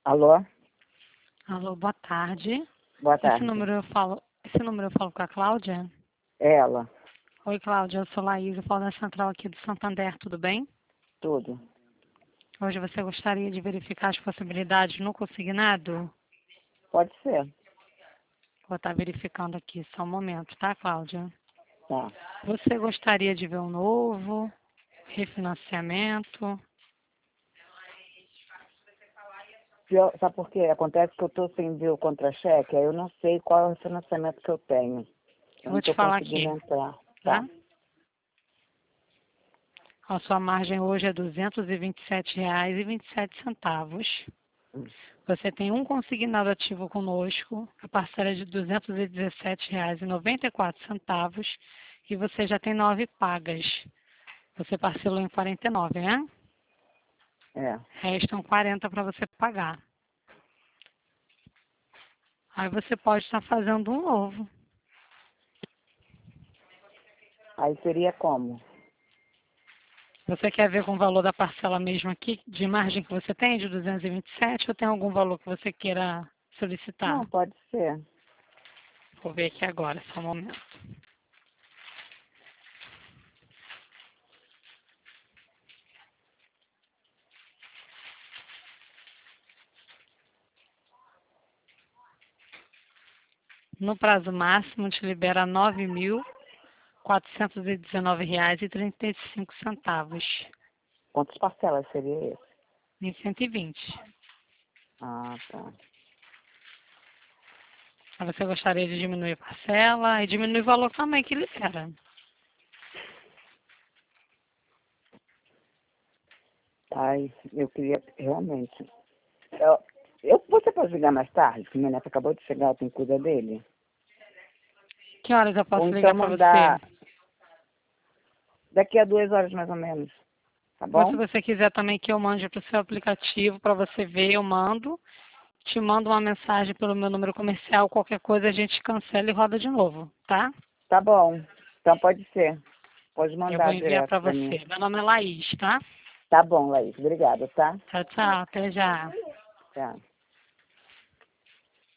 Alô? Alô, boa tarde. Boa tarde. Esse número eu falo com a Cláudia? É ela. Oi, Cláudia, eu sou Laís, eu falo da central aqui do Santander, tudo bem? Tudo. Hoje você gostaria de verificar as possibilidades no consignado? Pode ser. Vou estar verificando aqui, só um momento, tá, Cláudia? Tá. Você gostaria de ver um novo refinanciamento? Sabe por quê? Acontece que eu estou sem ver o contra-cheque, aí eu não sei qual é o financiamento que eu tenho. Eu não Vou te estou falar conseguindo aqui, entrar. tá? Tá. A sua margem hoje é R$ 227,27. Hum. Você tem um consignado ativo conosco, a parcela é de R$ 217,94 e você já tem 9 pagas. Você parcelou em 49, né? É. Restam 40 para você pagar. Aí você pode estar fazendo um novo. Aí seria como? Você quer ver com o valor da parcela mesmo aqui, de margem que você tem, de 227, ou tem algum valor que você queira solicitar? Não, pode ser. Vou ver aqui agora, só um momento. No prazo máximo, te libera R$ 9.419,35. Quantas parcelas seria esse? Em 120. Ah, tá. Aí você gostaria de diminuir a parcela e diminuir o valor também que libera. Ai, eu queria realmente. Você pode ligar mais tarde? Que meu neto acabou de chegar, tem que cuidar dele. Que horas eu Ou posso então ligar para você? mandar daqui a 2 horas mais ou menos. Tá Ou se bom? você quiser também que eu mande para o seu aplicativo para você ver, eu mando. Te mando uma mensagem pelo meu número comercial, qualquer coisa a gente cancela e roda de novo, tá? Tá bom. Então pode ser. Pode Eu vou mandar enviar direto para pra mim. você. Meu nome é Laís, tá? Tá bom, Laís. Obrigada, tá? Tchau, tchau. Até já. Tchau.